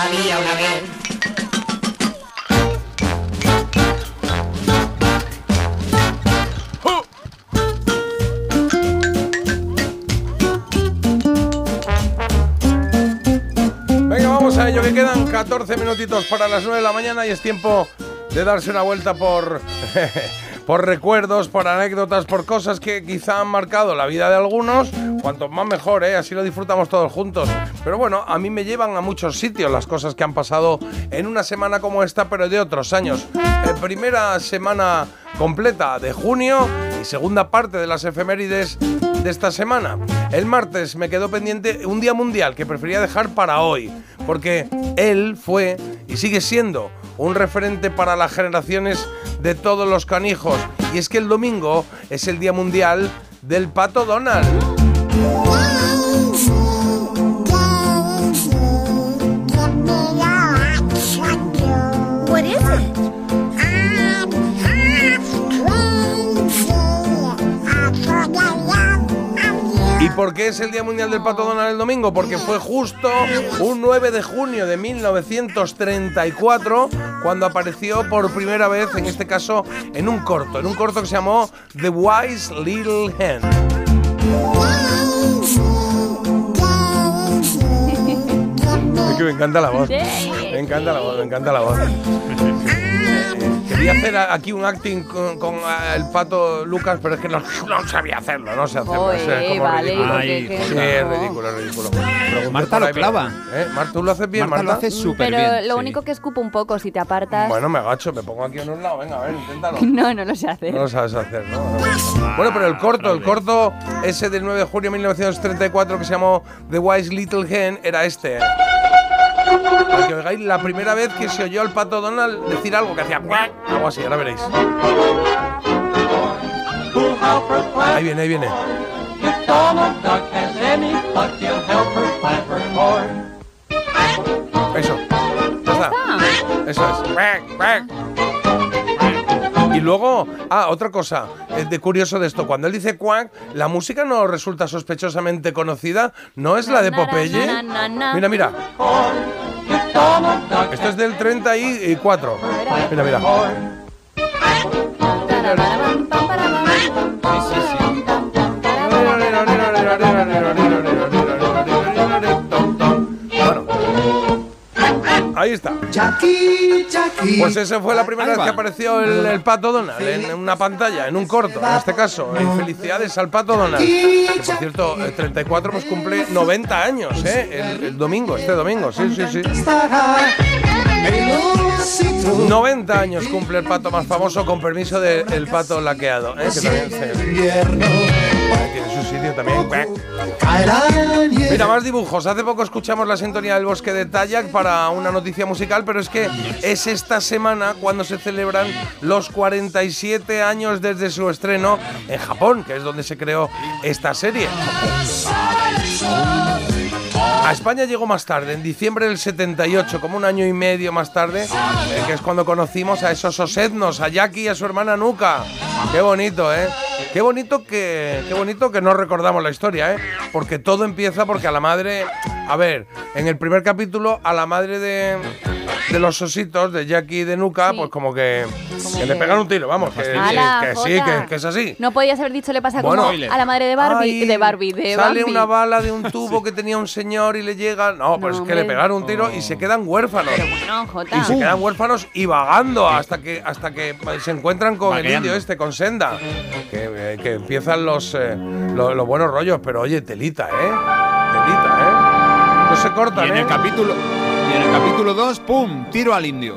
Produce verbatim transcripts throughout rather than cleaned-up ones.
había una vez. Venga, vamos a ello, que quedan catorce minutitos para las nueve de la mañana y es tiempo de darse una vuelta por... por recuerdos, por anécdotas, por cosas que quizá han marcado la vida de algunos. Cuanto más mejor, ¿eh? Así lo disfrutamos todos juntos. Pero bueno, a mí me llevan a muchos sitios las cosas que han pasado en una semana como esta, pero de otros años. Eh, primera semana completa de junio y segunda parte de las efemérides de esta semana. El martes me quedó pendiente un día mundial que prefería dejar para hoy, porque él fue y sigue siendo un referente para las generaciones de todos los canijos. Y es que el domingo es el Día Mundial del Pato Donald. What is it? ¿Y por qué es el Día Mundial del Pato Donald el domingo? Porque fue justo un nueve de junio de mil novecientos treinta y cuatro cuando apareció por primera vez, en este caso, en un corto, en un corto que se llamó The Wise Little Hen. Es que me encanta la voz. Me encanta la voz, me encanta la voz. Quería hacer aquí un acting con, con el Pato Lucas, pero es que no, no sabía hacerlo, no sé hacerlo. Oye, es como vale, ridículo. Ay, que, que Sí, no. es ridículo, es ridículo. Pregunté Marta por lo ahí, clava. ¿Eh? Marta, ¿tú lo haces bien, Marta Marta? lo hace súper Pero bien. lo sí. único que escupo un poco, si te apartas. Bueno, me agacho, me pongo aquí en un lado. Venga, a ver, inténtalo. No, no lo sé hacer. No lo sabes hacer, ¿no? Bueno, pero el corto, el corto ese del nueve de junio de mil novecientos treinta y cuatro que se llamó The Wise Little Hen era este. Para que oigáis la primera vez que se oyó al Pato Donald decir algo que hacía ¡cuac! Algo así, ahora veréis. Ahí viene, ahí viene. Eso. Ya está. Eso es. ¡Cuac! ¡Cuac! Y luego, ah, otra cosa eh, de curioso de esto, cuando él dice cuac, la música no resulta sospechosamente conocida, ¿no es la de Popeye? Na, na, na, na. Mira, mira. Esto es del treinta y cuatro. Mira, mira. Sí, sí, sí. Bueno, ahí está. Pues esa fue la primera vez que apareció el, el Pato Donald en una pantalla, en un corto, en este caso. Y felicidades al Pato Donald. Que por cierto, el treinta y cuatro pues cumple noventa años, ¿eh? El, el domingo, este domingo, sí, sí, sí. noventa años cumple el pato más famoso, con permiso del pato laqueado, ¿eh? Que también se... tiene su sitio también. Mira, más dibujos. Hace poco escuchamos la sintonía del Bosque de Tayak para una noticia musical, pero es que es esta semana cuando se celebran los cuarenta y siete años desde su estreno en Japón, que es donde se creó esta serie. A España llegó más tarde, en diciembre del setenta y ocho, como un año y medio más tarde, eh, que es cuando conocimos a esos osednos, a Jackie y a su hermana Nuka. Qué bonito, ¿eh? Qué bonito que, qué bonito que no recordamos la historia, ¿eh? Porque todo empieza porque a la madre... A ver, en el primer capítulo, a la madre de, de los ositos, de Jackie y de Nuka, Sí. pues como que, que que- le pegan un tiro, vamos, que, que, ¡Hala, que sí, Jota! que, que es así. No podías haber dicho le pasa Bueno. como a la madre de Barbie, Ay, de Barbie, de sale Bambi. una bala de un tubo que tenía un señor y le llega... No, pues No, es que le hombre. pegaron un tiro y se quedan huérfanos. Pero bueno, Jota. Y se quedan huérfanos y vagando hasta que hasta que se encuentran con el Vaqueando. indio este, con Senda. Que, eh, que empiezan los, eh, lo- los buenos rollos, pero oye, telita, ¿eh? Telita, ¿eh? No se cortan, Y en ¿eh? el capítulo y en el capítulo dos, pum, tiro al indio.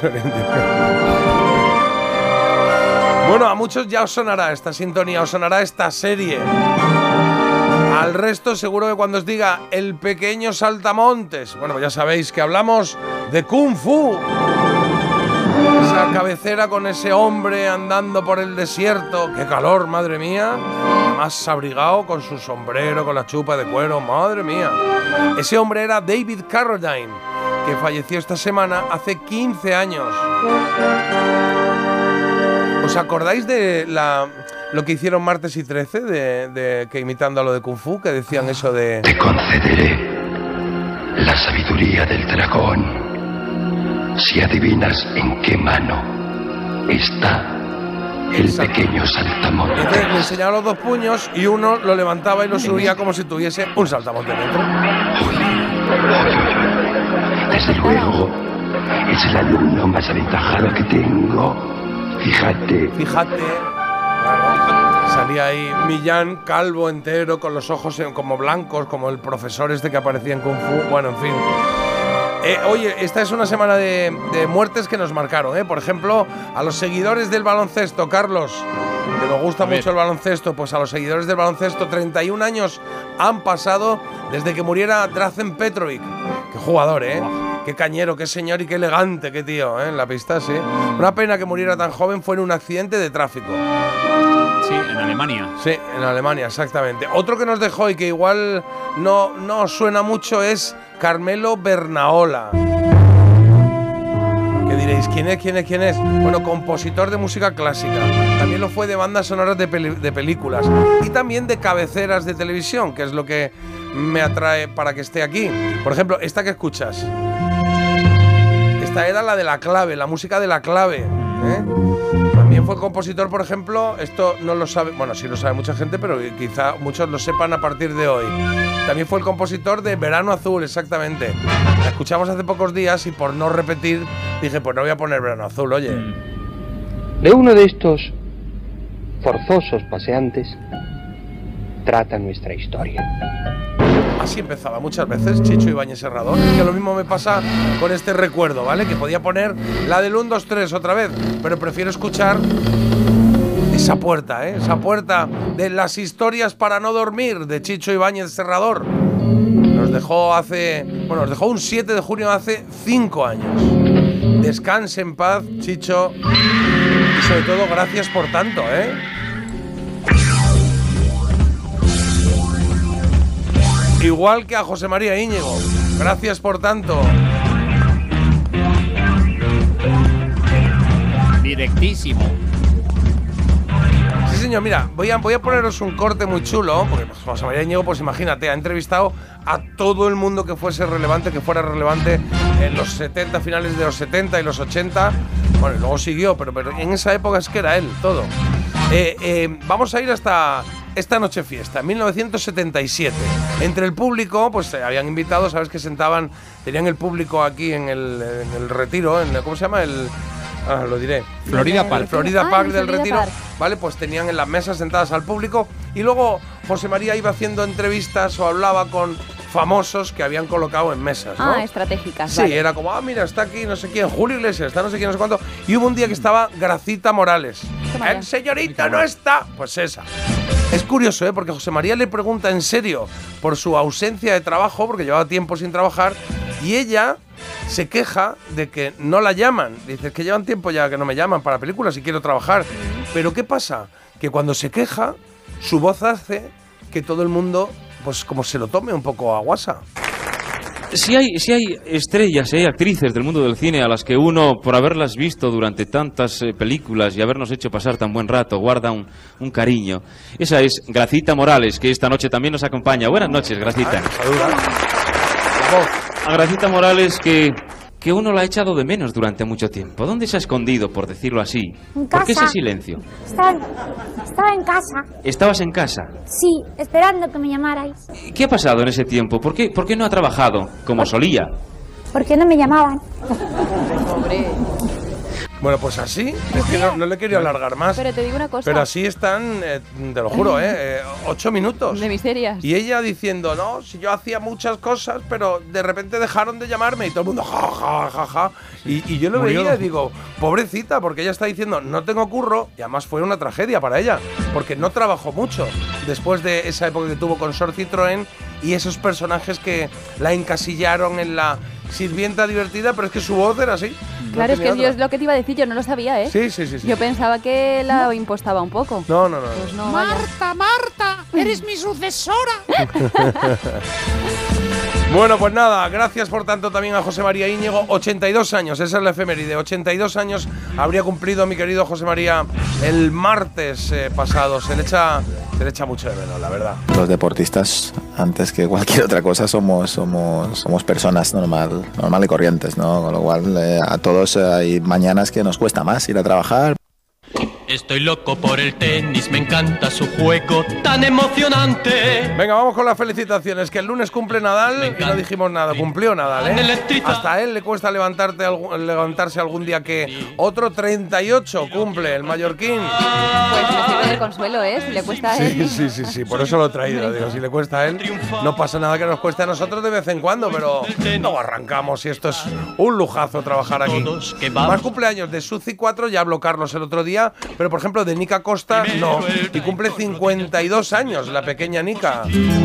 Bueno, a muchos ya os sonará esta sintonía, os sonará esta serie. Al resto seguro que cuando os diga El Pequeño Saltamontes, bueno, pues ya sabéis que hablamos de Kung Fu. Esa cabecera con ese hombre andando por el desierto. ¡Qué calor, madre mía! Además abrigado con su sombrero, con la chupa de cuero, madre mía. Ese hombre era David Carradine, que falleció esta semana hace quince años. ¿Os acordáis de la, lo que hicieron martes y trece, de, de, que imitando a lo de Kung Fu, que decían eso de... Te concederé la sabiduría del dragón. si adivinas en qué mano está el pequeño saltamontes. Entonces le enseñaba los dos puños y uno lo levantaba y lo subía como si tuviese un saltamontes dentro. Desde luego, es el alumno más aventajado que tengo. Fíjate. Fíjate. Claro. Salía ahí Millán, calvo entero, con los ojos como blancos, como el profesor este que aparecía en Kung Fu. Bueno, en fin. Eh, oye, esta es una semana de, de muertes que nos marcaron, ¿eh? Por ejemplo, a los seguidores del baloncesto, Carlos, que nos gusta mucho el baloncesto, pues a los seguidores del baloncesto, treinta y un años han pasado desde que muriera Drazen Petrovic. Qué jugador, ¿eh? Qué cañero, qué señor y qué elegante, qué tío, ¿eh? En la pista, sí. Una pena que muriera tan joven, fue en un accidente de tráfico. Sí, en Alemania. Sí, en Alemania, exactamente. Otro que nos dejó y que igual no, no suena mucho es Carmelo Bernaola. ¿Qué diréis? ¿Quién es? ¿Quién es? ¿Quién es? Bueno, compositor de música clásica. También lo fue de bandas sonoras de, peli de películas. Y también de cabeceras de televisión, que es lo que me atrae para que esté aquí. Por ejemplo, esta que escuchas. Esta era la de La Clave, la música de La Clave, ¿eh? También fue compositor, por ejemplo, esto no lo sabe, bueno, sí lo sabe mucha gente, pero quizá muchos lo sepan a partir de hoy. También fue el compositor de Verano Azul, exactamente. La escuchamos hace pocos días y por no repetir dije, pues no voy a poner Verano Azul, oye. De uno de estos forzosos paseantes trata nuestra historia. Así empezaba muchas veces Chicho Ibáñez Serrador. Es que lo mismo me pasa con este recuerdo, ¿vale? Que podía poner la del uno, dos, tres otra vez, pero prefiero escuchar esa puerta, ¿eh? Esa puerta de Las historias para no dormir de Chicho Ibáñez Serrador. Nos dejó hace, bueno, nos dejó un siete de junio hace cinco años. Descanse en paz, Chicho, y sobre todo gracias por tanto, ¿eh? Igual que a José María Íñigo. Gracias por tanto. Directísimo. Sí, señor, mira, voy a, voy a poneros un corte muy chulo, porque José María Íñigo, pues imagínate, ha entrevistado a todo el mundo que fuese relevante, que fuera relevante en los setenta, finales de los setenta y los ochenta. Bueno, y luego siguió, pero, pero en esa época es que era él, todo. Eh, eh, vamos a ir hasta esta noche fiesta, mil novecientos setenta y siete. Entre el público, pues eh, habían invitado, sabes que sentaban, tenían el público aquí en el, en el Retiro, en el, ¿cómo se llama? El, ah, lo diré. Florida Park. El Florida Ah, Park el del Florida Retiro, Park. ¿vale? Pues tenían en las mesas sentadas al público y luego José María iba haciendo entrevistas o hablaba con famosos que habían colocado en mesas, ¿no? Ah, estratégicas, Sí, vale. era como, ah, mira, está aquí no sé quién, Julio Iglesias, está no sé quién, no sé cuánto. Y hubo un día que estaba Gracita Morales. Toma ya. El señorito no está. Pues esa. Es curioso, ¿eh? Porque José María le pregunta en serio por su ausencia de trabajo, porque llevaba tiempo sin trabajar, y ella se queja de que no la llaman. Dice, es que llevan tiempo ya que no me llaman para películas y quiero trabajar. Pero ¿qué pasa? Que cuando se queja, su voz hace que todo el mundo, pues como se lo tome un poco a guasa. Si hay, si hay estrellas, si hay actrices del mundo del cine a las que uno, por haberlas visto durante tantas eh, películas y habernos hecho pasar tan buen rato, guarda un, un cariño, esa es Gracita Morales, que esta noche también nos acompaña. Buenas noches, Gracita. Ay, saluda. La voz. A Gracita Morales que, que uno la ha echado de menos durante mucho tiempo. ¿Dónde se ha escondido, por decirlo así? En ¿Por qué ese casa. silencio? Estaba, estaba en casa. ¿Estabas en casa? Sí, esperando que me llamarais. ¿Qué ha pasado en ese tiempo? ¿Por qué, por qué no ha trabajado como solía? ¿Por qué no me llamaban? Pobre. Bueno, pues así, es que no, no le quería alargar más. Pero te digo una cosa. Pero así están, eh, te lo juro, ¿eh? eh, ocho minutos. De miserias. Y ella diciendo, no, si yo hacía muchas cosas, pero de repente dejaron de llamarme y todo el mundo, ja, ja, ja, ja. Y, y yo lo Murió. veía y digo, pobrecita, porque ella está diciendo, no tengo curro, y además fue una tragedia para ella, porque no trabajó mucho después de esa época que tuvo con Sor Citroën y esos personajes que la encasillaron en la sirvienta divertida, pero es que su voz era así. no Claro, es tenía que yo otra. es lo que te iba a decir, yo no lo sabía, ¿eh? Sí, sí, sí, sí. Yo pensaba que la impostaba un poco. No, no, no. Pues no, vaya. Marta, Marta, ¡Eres mi sucesora! Bueno, pues nada, gracias por tanto también a José María Íñigo, ochenta y dos años, esa es la efeméride, ochenta y dos años habría cumplido mi querido José María el martes eh, pasado, se le echa se le echa mucho de menos, la verdad. Los deportistas, antes que cualquier otra cosa, somos somos somos personas normal, normal y corrientes, ¿no? Con lo cual eh, a todos eh, hay mañanas que nos cuesta más ir a trabajar. Estoy loco por el tenis, me encanta su juego tan emocionante. Venga, vamos con las felicitaciones, que el lunes cumple Nadal y no dijimos nada, cumplió Nadal, ¿eh? Hasta a él le cuesta levantarte, levantarse algún día que otro. Treinta y ocho cumple el mallorquín. Pues me sirve de consuelo, ¿eh? Si le cuesta a él. Sí, sí, sí, sí, por eso lo he traído, digo, si le cuesta a él, no pasa nada que nos cueste a nosotros de vez en cuando, pero no arrancamos y esto es un lujazo trabajar aquí. Más cumpleaños de Suzy cuatro, ya habló Carlos el otro día, pero por ejemplo de Nika Costa no, y cumple cincuenta y dos años la pequeña Nika.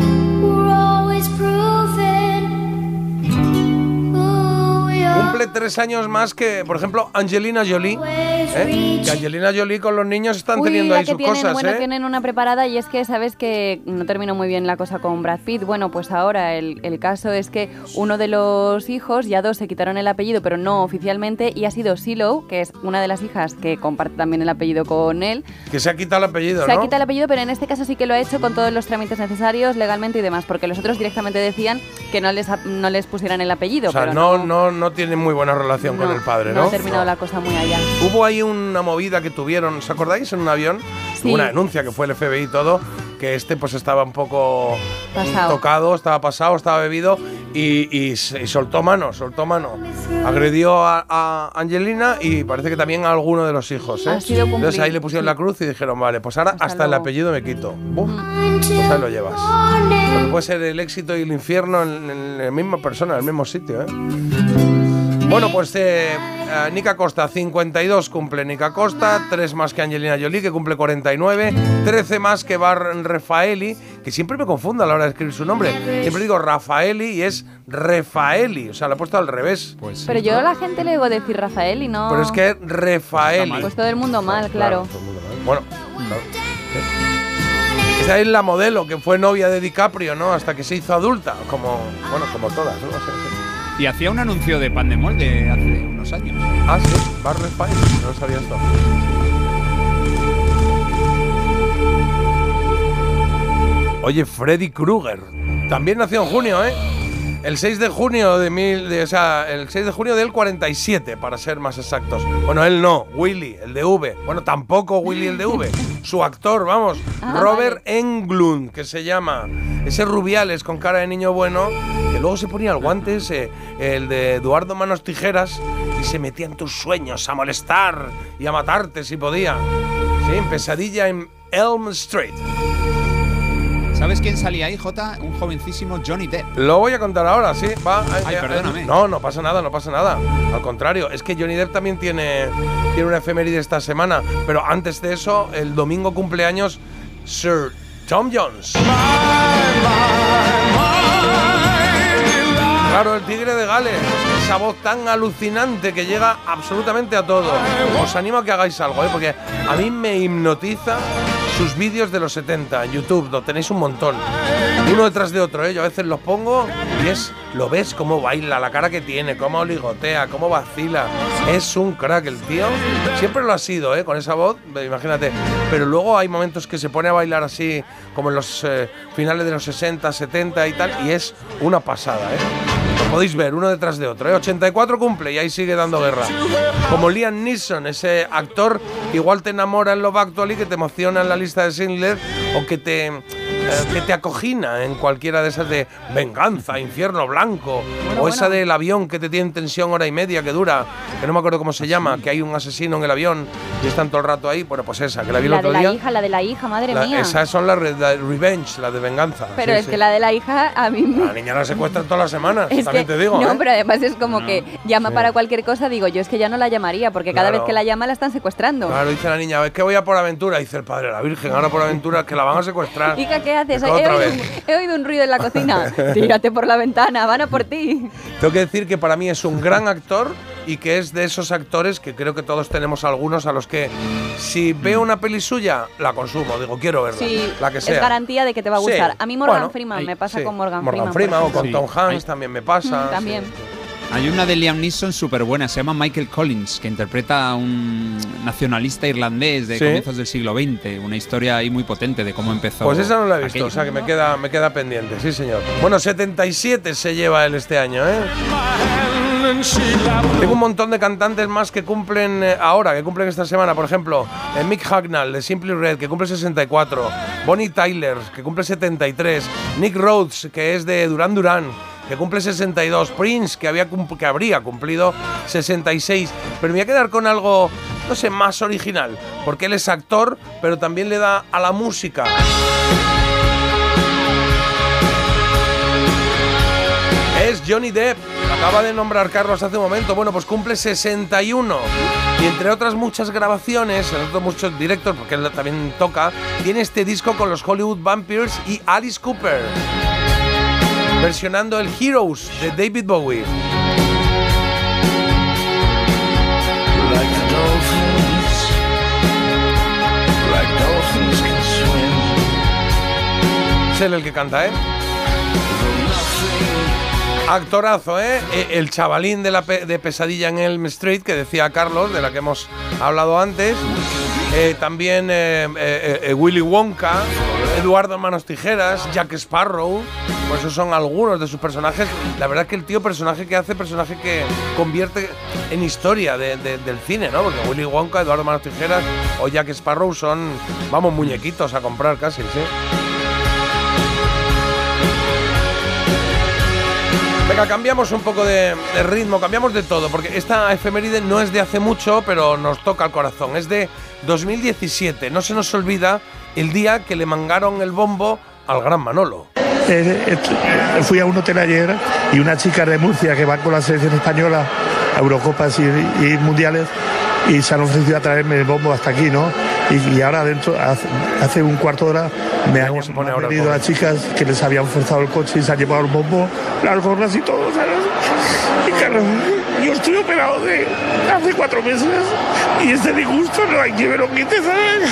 Cumple tres años más que, por ejemplo, Angelina Jolie, ¿eh? Que Angelina Jolie con los niños están Uy, teniendo la ahí que sus tienen, cosas, bueno, ¿eh? tienen una preparada y es que, ¿sabes que no terminó muy bien la cosa con Brad Pitt? Bueno, pues ahora el, el caso es que uno de los hijos, ya dos se quitaron el apellido, pero no oficialmente, y ha sido Silo, que es una de las hijas que comparte también el apellido con él. Que se ha quitado el apellido, Se ¿no? ha quitado el apellido, pero en este caso sí que lo ha hecho con todos los trámites necesarios, legalmente y demás, porque los otros directamente decían que no les, no les pusieran el apellido. O sea, pero no, no, no, no tienen muy buena relación no, con el padre, ¿no? No ha terminado la cosa muy allá. Hubo ahí una movida que tuvieron, ¿os acordáis? En un avión, Sí. una denuncia que fue el F B I y todo, que este pues estaba un poco Pasado. tocado, estaba pasado, estaba bebido y, y, y soltó mano, soltó mano. Agredió a, a Angelina y parece que también a alguno de los hijos, ¿eh? Ha sido cumplir. Entonces ahí le pusieron Sí. la cruz y dijeron, vale, pues ahora Hasta hasta, el luego. apellido me quito. Buf, pues ahí lo llevas. Porque puede ser el éxito y el infierno en, en la misma persona, en el mismo sitio, ¿eh? Bueno, pues eh, eh, Nika Costa, cincuenta y dos cumple Nika Costa, tres más que Angelina Jolie, que cumple cuarenta y nueve, trece más que Bar Raffaeli, que siempre me confundo a la hora de escribir su nombre. Siempre digo Raffaeli y es Refaeli, o sea, lo he puesto al revés. Pues Pero yo a la gente le digo decir Rafael y no… Pero es que es Refaeli. Pues todo el mundo mal, claro. todo el mundo mal. Bueno, claro. Esa es la modelo que fue novia de DiCaprio, ¿no? Hasta que se hizo adulta, como, bueno, como todas, ¿no? Sí, sí. Y hacía un anuncio de pan de molde hace unos años. Ah, sí, Bar Refaeli, no lo sabía esto. Oye, Freddy Krueger también nació en junio, ¿eh? El seis de junio de mil, de, o sea, el seis de junio del cuarenta y siete, para ser más exactos. Bueno, él no, Willy, el de V. Bueno, tampoco Willy el de V. Su actor, vamos, Ah, Robert vale. Englund, que se llama. Ese Rubiales con cara de niño bueno, que luego se ponía el guante ese, el de Eduardo Manos Tijeras, y se metía en tus sueños a molestar y a matarte si podía. Sí, en Pesadilla en Elm Street. ¿Sabes quién salía ahí, Jota? Un jovencísimo Johnny Depp. Lo voy a contar ahora, sí. Va, Ay, eh, perdóname. eh, No, no pasa nada, no pasa nada. Al contrario, es que Johnny Depp también tiene, tiene una efeméride esta semana. Pero antes de eso, el domingo cumpleaños Sir Tom Jones. Claro, el tigre de Gales. Esa voz tan alucinante que llega absolutamente a todo. Os animo a que hagáis algo, ¿eh? Porque a mí me hipnotiza sus vídeos de los setenta en YouTube, lo tenéis un montón. Uno detrás de otro, ¿eh? Yo a veces los pongo y es, lo ves cómo baila, la cara que tiene, cómo oligotea, cómo vacila. Es un crack el tío. Siempre lo ha sido, ¿eh? Con esa voz, imagínate. Pero luego hay momentos que se pone a bailar así, como en los eh, finales de los sesenta, setenta y tal, y es una pasada, ¿eh? Lo podéis ver, uno detrás de otro, ¿eh? ochenta y cuatro cumple y ahí sigue dando guerra. Como Liam Neeson, ese actor que igual te enamora en Love Actually, que te emociona en la lista de Schindler, o que te, eh, que te acogina en cualquiera de esas de Venganza, Infierno Blanco, Bueno, o esa bueno. del avión que te tiene en tensión hora y media, que dura, que no me acuerdo cómo se llama, que hay un asesino en el avión y están todo el rato ahí. Bueno, pues esa, que la vi el La otro de la día. hija, la de la hija, madre La- mía. esas son las re- la Revenge, las de venganza. Pero Sí, es sí. que la de la hija a mí me… La niña la secuestran todas las semanas, Es también que, te digo. no, ¿eh? pero además es como que llama Sí. para cualquier cosa, digo, yo es que ya no la llamaría, porque cada Claro. vez que la llama la están secuestrando. Claro, dice la niña, es que voy a por aventura. Dice el padre, la Virgen, ahora por aventura, que la van a secuestrar. Hija, ¿qué haces? Dice, He otra oído, vez. un, he oído un ruido en la cocina. Tírate por la ventana, van a por ti. Tengo que decir que para mí es un gran actor, y que es de esos actores que creo que todos tenemos algunos a los que si veo una peli suya, la consumo, digo, quiero verla, Sí, la que sea. es garantía de que te va a gustar. Sí, A mí Morgan bueno, Freeman hay- me pasa sí. con Morgan, Morgan Freeman. Freeman o con Sí. Tom Hanks Hay- también me pasa. Mm, también. sí. Hay una de Liam Neeson súper buena, se llama Michael Collins, que interpreta a un nacionalista irlandés de Sí. comienzos del siglo veinte. Una historia ahí muy potente de cómo empezó. Pues esa no la he visto, aquello. o sea que me queda, me queda pendiente, sí señor. Bueno, setenta y siete se lleva él este año, ¿eh? Tengo un montón de cantantes más que cumplen eh, ahora, que cumplen esta semana. Por ejemplo, eh, Mick Hucknall de Simply Red, que cumple sesenta y cuatro. Bonnie Tyler, que cumple setenta y tres. Nick Rhodes, que es de Duran Duran, que cumple sesenta y dos. Prince, que, había cum- que habría cumplido sesenta y seis. Pero me voy a quedar con algo, no sé, más original, porque él es actor, pero también le da a la música. Es Johnny Depp, lo acaba de nombrar Carlos hace un momento. Bueno, pues cumple sesenta y uno. Y entre otras muchas grabaciones, entre otros muchos directos, porque él también toca, tiene este disco con los Hollywood Vampires y Alice Cooper, versionando el Heroes de David Bowie. Es él el que canta, ¿eh? Actorazo, ¿eh? El chavalín de, la pe de Pesadilla en Elm Street, que decía Carlos, de la que hemos hablado antes. Eh, también eh, eh, eh, Willy Wonka, Eduardo Manos Tijeras, Jack Sparrow. Pues esos son algunos de sus personajes. La verdad es que el tío, personaje que hace, personaje que convierte en historia de, de, del cine, ¿no? Porque Willy Wonka, Eduardo Manos Tijeras o Jack Sparrow son, vamos, muñequitos a comprar casi, ¿sí? Venga, cambiamos un poco de, de ritmo, cambiamos de todo, porque esta efeméride no es de hace mucho, pero nos toca el corazón. Es de dos mil diecisiete. No se nos olvida el día que le mangaron el bombo al gran Manolo. Eh, eh, fui a un hotel ayer y una chica de Murcia que va con la selección española a Eurocopas y, y mundiales y se han ofrecido a traerme el bombo hasta aquí, ¿no? Y, y ahora dentro, hace, hace un cuarto de hora me han, me han venido las chicas que les habían forzado el coche y se han llevado el bombo, las gorras y todo, ¿sabes? Y claro, yo estoy operado de hace cuatro meses y este disgusto no hay que me lo quite, ¿sabes?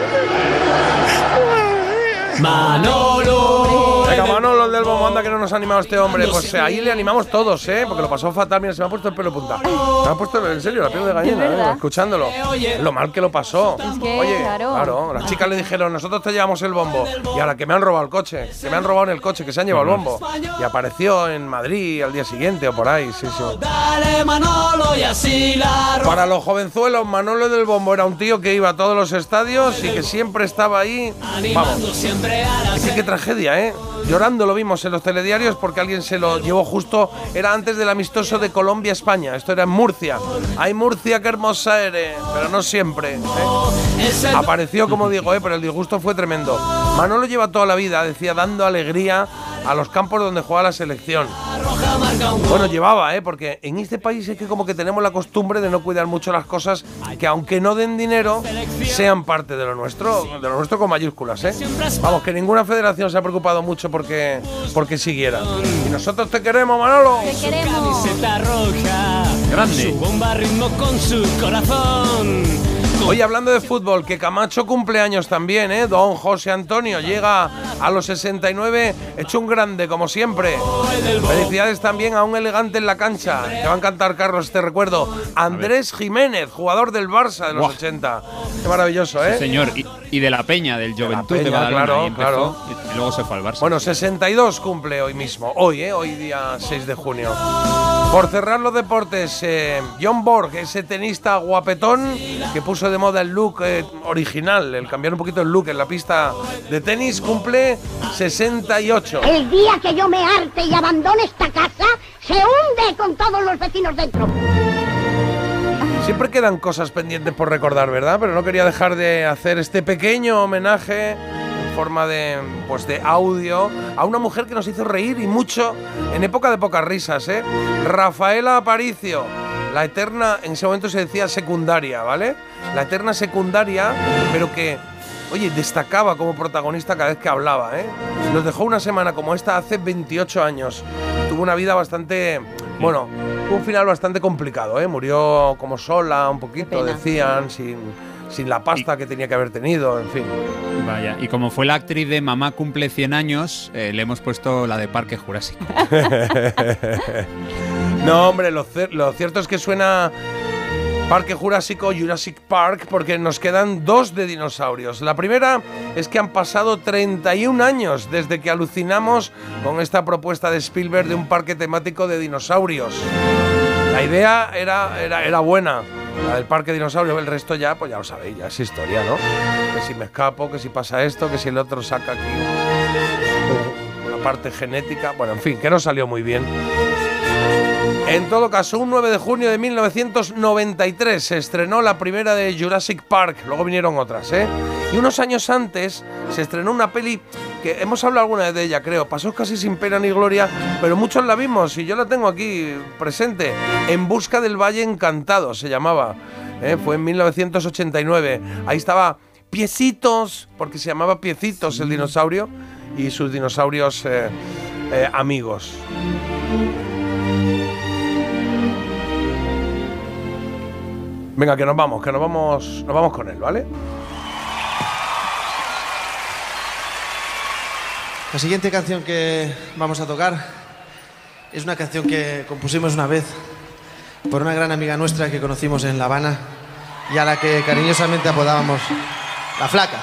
Manolo. Venga, Manolo, el del bombo, anda que no nos ha animado este hombre. Pues eh, ahí le animamos todos, ¿eh? Porque lo pasó fatal. Mira, se me ha puesto el pelo de punta. Se me ha puesto, en serio, la piel de gallina, ¿eh? Escuchándolo. Lo mal que lo pasó. Es que, Oye, claro. claro, las chicas le dijeron, nosotros te llevamos el bombo. Y ahora que me han robado el coche, que me han robado en el coche, que se han llevado el bombo. Y apareció en Madrid al día siguiente o por ahí, sí, sí. Dale, Manolo, y así la ro- Para los jovenzuelos, Manolo del Bombo era un tío que iba a todos los estadios y que siempre estaba ahí. Vamos, siempre a la es que qué tragedia, ¿eh? Llorando lo vimos en los telediarios porque alguien se lo llevó justo, era antes del amistoso de Colombia-España, esto era en Murcia. Ay, Murcia, qué hermosa eres, pero no siempre, ¿eh? Apareció, como digo, ¿eh? Pero el disgusto fue tremendo. Manolo lleva toda la vida, decía, dando alegría a los campos donde juega la selección. Bueno, llevaba, ¿eh? Porque en este país es que como que tenemos la costumbre de no cuidar mucho las cosas que aunque no den dinero, sean parte de lo nuestro, de lo nuestro con mayúsculas, ¿eh? Vamos, que ninguna federación se ha preocupado mucho porque, porque siguiera. Y nosotros te queremos, Manolo. Te queremos. camiseta roja. Grande. Su bomba ritmo con su corazón. Oye, hablando de fútbol, que Camacho cumple años también, ¿eh? Don José Antonio llega a los sesenta y nueve, hecho un grande, como siempre. Felicidades también a un elegante en la cancha. Te va a encantar, Carlos, este recuerdo. Andrés Jiménez, jugador del Barça de los Buah. ochenta. Qué maravilloso, ¿eh? Sí, señor. Y, y de la Peña, del Juventud de, Peña, Badalona. claro, ahí empezó, claro. Y, y luego se fue al Barça. Bueno, sesenta y dos cumple hoy mismo. Hoy, ¿eh? Hoy día seis de junio. Por cerrar los deportes, eh, John Borg, ese tenista guapetón que puso de moda el look eh, original, el cambiar un poquito el look en la pista de tenis, cumple sesenta y ocho. El día que yo me harte y abandone esta casa, se hunde con todos los vecinos dentro. Siempre quedan cosas pendientes por recordar, ¿verdad? Pero no quería dejar de hacer este pequeño homenaje en forma de, pues, de audio a una mujer que nos hizo reír y mucho en época de pocas risas, ¿eh? Rafaela Aparicio, la eterna, en ese momento se decía secundaria, ¿vale? La eterna secundaria, pero que, oye, destacaba como protagonista cada vez que hablaba, ¿eh? Nos dejó una semana como esta hace veintiocho años. Tuvo una vida bastante, bueno, Tuvo un final bastante complicado, ¿eh? Murió como sola, un poquito, decían, sin, sin la pasta que tenía que haber tenido, en fin. Vaya, y como fue la actriz de Mamá cumple cien años, eh, le hemos puesto la de Parque Jurásico. No, hombre, lo, lo cierto es que suena Parque Jurásico, Jurassic Park, porque nos quedan dos de dinosaurios. La primera es que han pasado treinta y un años desde que alucinamos con esta propuesta de Spielberg de un parque temático de dinosaurios. La idea era, era, era buena, la del parque de dinosaurios, el resto ya, pues ya lo sabéis, ya es historia, ¿no? Que si me escapo, que si pasa esto, que si el otro saca aquí una parte genética, bueno, en fin, que no salió muy bien. En todo caso, un nueve de junio de mil novecientos noventa y tres se estrenó la primera de Jurassic Park, luego vinieron otras, ¿eh? Y unos años antes se estrenó una peli que hemos hablado alguna vez de ella, creo, pasó casi sin pena ni gloria, pero muchos la vimos y yo la tengo aquí presente. En busca del Valle Encantado se llamaba, ¿eh? Fue en mil novecientos ochenta y nueve. Ahí estaba Piecitos, porque se llamaba Piecitos el dinosaurio, y sus dinosaurios eh, eh, amigos. Venga, que nos vamos, que nos vamos, nos vamos con él, ¿vale? La siguiente canción que vamos a tocar es una canción que compusimos una vez por una gran amiga nuestra que conocimos en La Habana y a la que cariñosamente apodábamos La Flaca.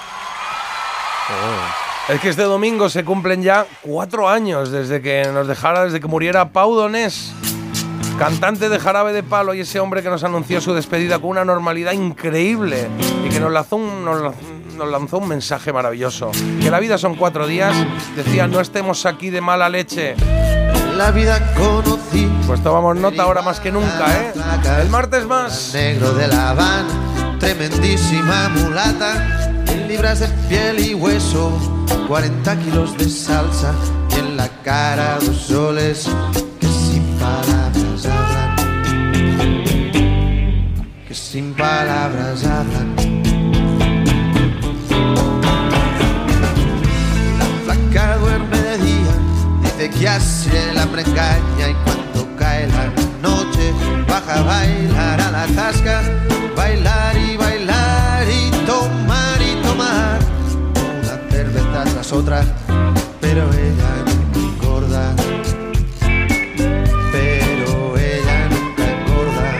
Oh. Es que este domingo se cumplen ya cuatro años desde que nos dejara, desde que muriera Pau Donés, cantante de Jarabe de Palo, y ese hombre que nos anunció su despedida con una normalidad increíble y que nos lanzó un, nos, nos lanzó un mensaje maravilloso. Que la vida son cuatro días, decía, no estemos aquí de mala leche. La vida conocí. Pues tomamos nota ahora más que nunca, ¿eh? El martes más. Negro de La Habana, tremendísima mulata, en libras de piel y hueso, cuarenta kilos de salsa y en la cara dos soles que sin palabras hablan, que sin palabras hablan. La flaca duerme de día, dice que así el hambre engaña, y cuando cae la noche baja a bailar a la tasca, bailar y bailar y tomar y tomar una cerveza tras otra, pero ella nunca engorda, pero ella nunca engorda.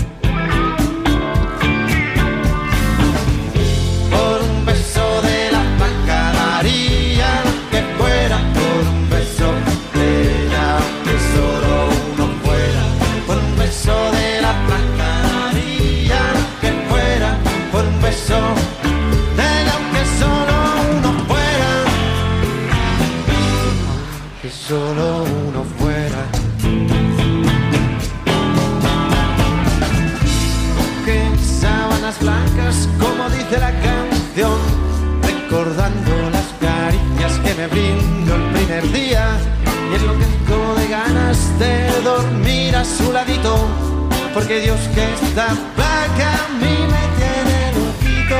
Por un beso de la flaca daría lo que fuera, por un beso de ella, que solo uno fuera, por un beso de la flaca daría lo que fuera, por un beso de ella, aunque solo uno fuera, que solo uno fuera. Que sábanas blancas, como dice la canción, recordando las caricias que me brindó el primer día, y enloquezco de ganas de dormir a su ladito, porque Dios, que esta placa a mí me tiene loquito,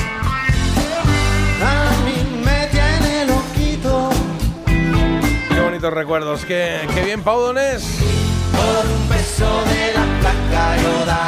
a mí me tiene loquito. Qué bonitos recuerdos, qué, qué bien Pau Donés. Por un beso de la placa yo da